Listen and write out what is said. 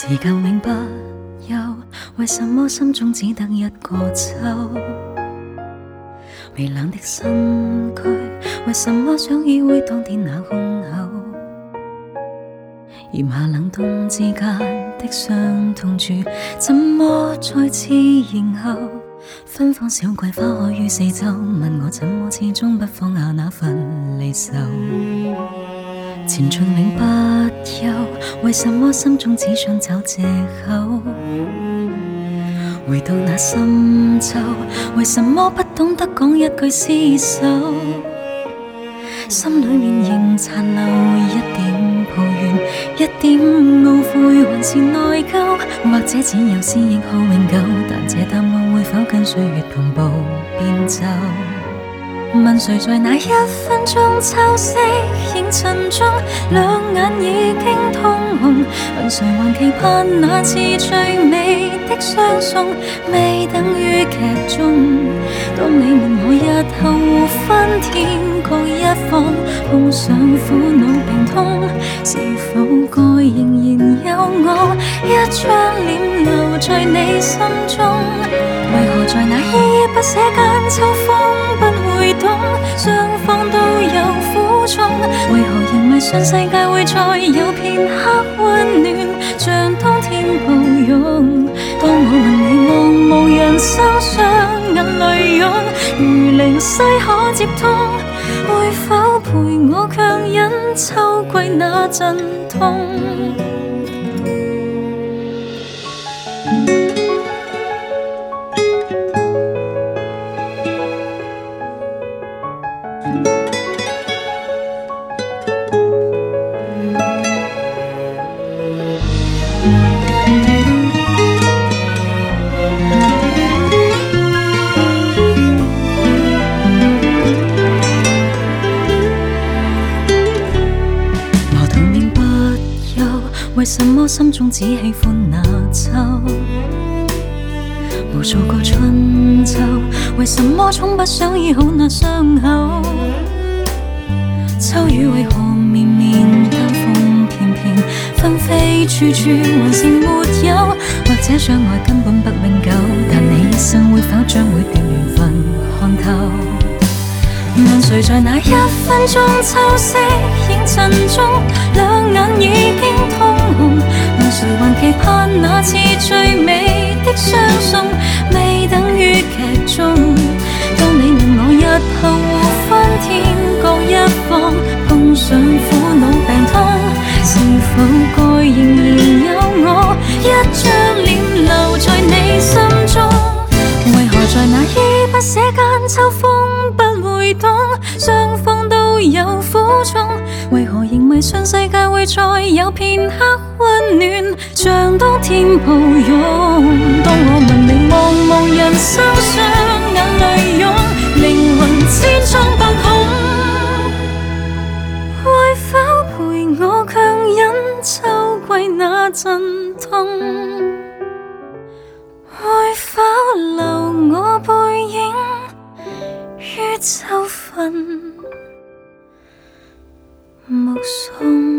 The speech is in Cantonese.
時間永不休，為什麼心中只得一個秋？微冷的身軀，為什麼想依偎當天那胸口？炎夏冷冬之間的傷痛處，怎麼再次迎候？芬芳小桂花開於四周，問我怎麼始終不放下那份離愁？前進永不休，為什麼心中只想找藉口？回到那深秋，為什麼不懂得講一句廝守？心裏面仍殘留一點抱怨，一點懊悔，還是內疚，或者只有思憶好永久，但這答案會否跟歲月同步變奏？問誰在那一分鐘秋色映襯中，兩眼已經通紅？問誰還期盼那次最美的相送，未等於劇中。當你問我日後互分天各一方，碰上苦惱病痛，是否該仍然有我一張臉留在你心中？為何在那依依不捨間，秋風不會懂，雙方都有苦衷？為何仍迷信世界會再有片刻溫暖，像當天抱擁？當我問你茫茫人生上眼淚湧，如靈犀可接通，會否陪我強忍秋季那陣痛？為什麼心中只喜歡那秋？無數個春秋，為什麼從不想醫好那傷口？秋雨為何綿綿，丹楓片片，紛飛處處還是沒有？或者相愛根本不永久，但你一生會否將每段緣分看透？問誰在那一分鐘秋色映襯中，兩眼已經通紅？問誰還期盼那次最美的相送，未等於劇中。當你問我日後互分天各一方，碰上苦惱病痛，是否該仍然有我一張臉留在你心中？為何在那依不捨間，秋風不會懂，雙方都有苦衷？為何仍迷信世界會再有片刻溫暖，像當天抱擁？當我問你茫茫人生上眼淚湧，靈魂千瘡百孔，會否陪我強忍秋季那陣痛？會否留我背影於秋分目送？